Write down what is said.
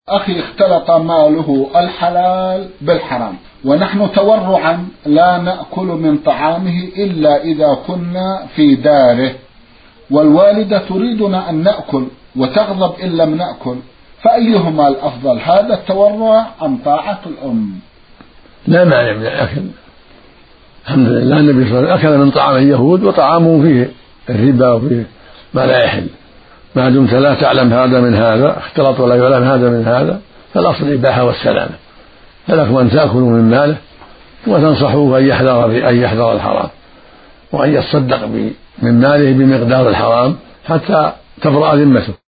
أخي اختلط ماله الحلال بالحرام، ونحن تورعا لا نأكل من طعامه إلا إذا كنا في داره، والوالدة تريدنا أن نأكل وتغضب إن لم نأكل، فأيهما الأفضل، هذا التورع أم طاعة الأم؟ لا مانع من الأكل، الحمد لله. النبي صلى الله عليه وسلم أكل من طعام اليهود وطعامه فيه الربا وفيه ما لا يحل، ما دمت لا تعلم هذا من هذا، اختلط ولا يعلم هذا من هذا، فالأصل الإباحة والسلامة. فلكم أن تأكلوا من ماله وتنصحوه أن يحذر الحرام، وأن يتصدق من ماله بمقدار الحرام حتى تبرأ ذمته.